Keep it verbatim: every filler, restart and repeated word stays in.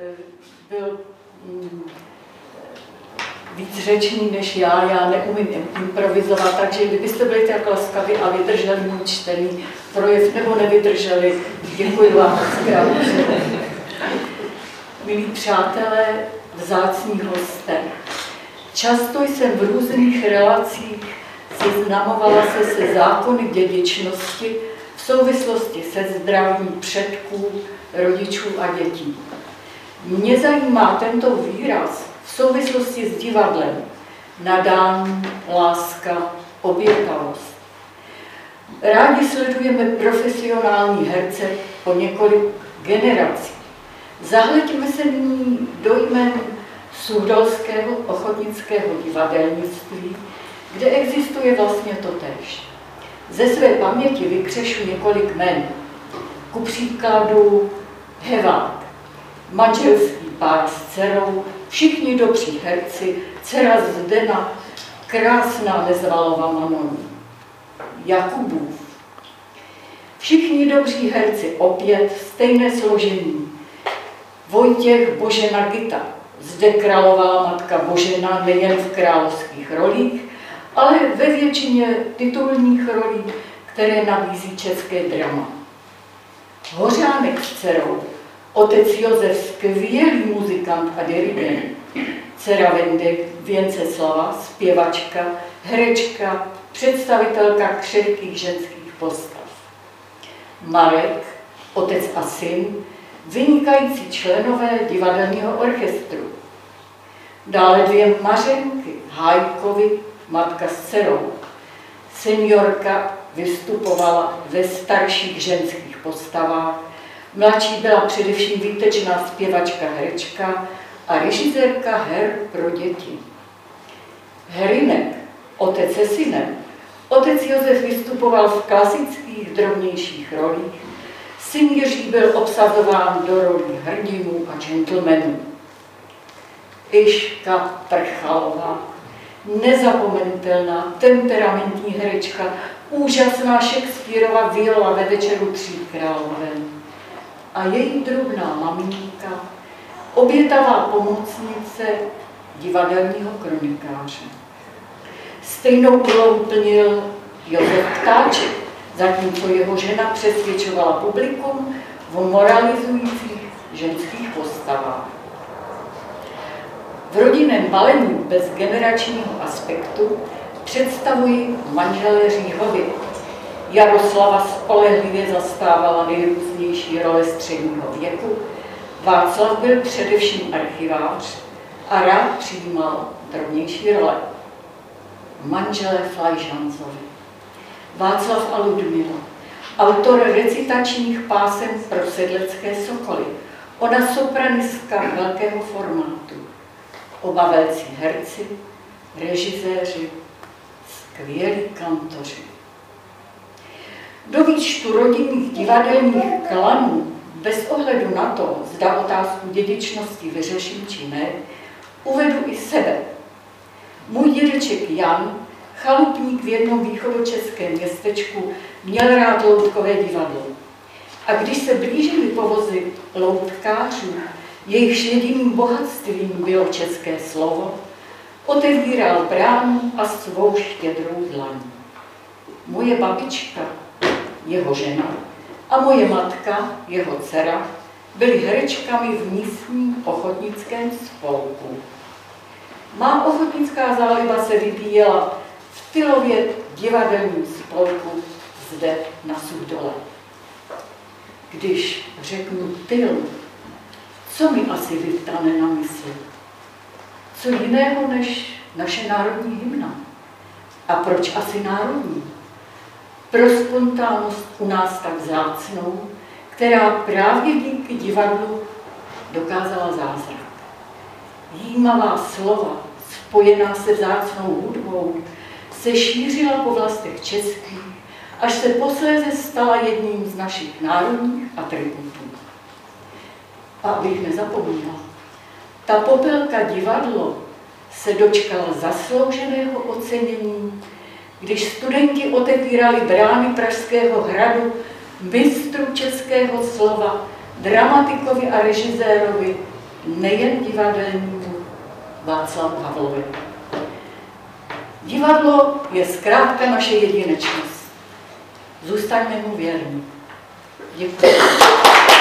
byl víc řečný než já, já neumím improvizovat, takže kdybyste byli tak laskaví a vydrželi můj čtený projev, nebo nevydrželi, děkuji vám moc krát. Milí přátelé, vzácní hosté, často jsem v různých relacích seznamovala se se zákony dědičnosti v souvislosti se zdravím předků, rodičů a dětí. Mě zajímá tento výraz v souvislosti s divadlem, nadání, láska, obětavost. Rádi sledujeme profesionální herce po několik generací. Zahleďme se nyní dojmem Suchdolského ochotnického divadelnictví, kde existuje vlastně totéž. Ze své paměti vykřešu několik jmen. Ku příkladu Hevát, manželský pár s dcerou, všichni dobří herci, dcera Zdena, krásná Nezvalova Manon, Jakubův. Všichni dobří herci, opět stejné složení. Vojtěch Božena Gita, zde králová matka Božena nejen v královských rolích, ale ve většině titulních rolí, které nabízí české drama. Hořánek s dcerou, otec Josef, skvělý muzikant a dirigent, dcera Věnceslava, zpěvačka, herečka, představitelka křehkých ženských postav. Marek, otec a syn, vynikající členové divadelního orchestru. Dále dvě Mařenky, Hájkovi, matka s dcerou. Seniorka vystupovala ve starších ženských postavách, mladší byla především výtečná zpěvačka, herečka a režisérka her pro děti. Herinek, otec se synem. Otec Josef vystupoval v klasických drobnějších rolích, syn Jiří byl obsazován do rolí hrdinů a gentlemanů. Iška Prchalová, nezapomenutelná, temperamentní herečka, úžasná Shakespearova Viola ve Večeru tří králové. A její drobná maminka, obětavá pomocnice divadelního kronikáře. Stejnou úlohu plnil Josef Ptáček, zatímco jeho žena přesvědčovala publikum v moralizujících ženských postavách. V rodinném balení bez generačního aspektu představuji manželé Říhovi. Jaroslava spolehlivě zastávala nejrůznější role středního věku, Václav byl především archivář a rád přijímal drobnější role. Manželé Flajžancovi. Václav a Ludmila, autor recitačních pásem pro sedlecké sokoly, ona sopranistka velkého formátu, oba velcí herci, režiséři, skvělí kantoři. Do výčtu rodinných divadelních klanů, bez ohledu na to, zda otázku dědičnosti vyřeším či ne, uvedu i sebe. Můj dědeček Jan, chalupník v jednom východočeském městečku, měl rád loutkové divadlo. A když se blížily povozy loutkářů, jejichž jediným bohatstvím bylo české slovo, otevíral bránu a svou štědrou dlaň. Moje babička, jeho žena, a moje matka, jeho dcera, byly herečkami v místním ochotnickém spolku. Má ochotnická záliba se vyvíjela v Tylově divadelním spolku zde na Suchdole. Když řeknu Tyl, co mi asi vyvstane na mysl? Co jiného než naše národní hymna? A proč asi národní? Pro spontánnost u nás tak vzácnou, která právě díky divadlu dokázala zázrak. Jímavá slova, spojená se vzácnou hudbou, se šířila po vlastech českých, až se posléze stala jedním z našich národních atributů. A abych nezapomněla, ta popelka divadlo se dočkala zaslouženého ocenění, když studenti otevírali brány Pražského hradu mistru českého slova, dramatikovi a režisérovi nejen divadelnímu Václavu Havlovi. Divadlo je zkrátka naše jedinečnost. Zůstaňme mu věrní. Děkuji.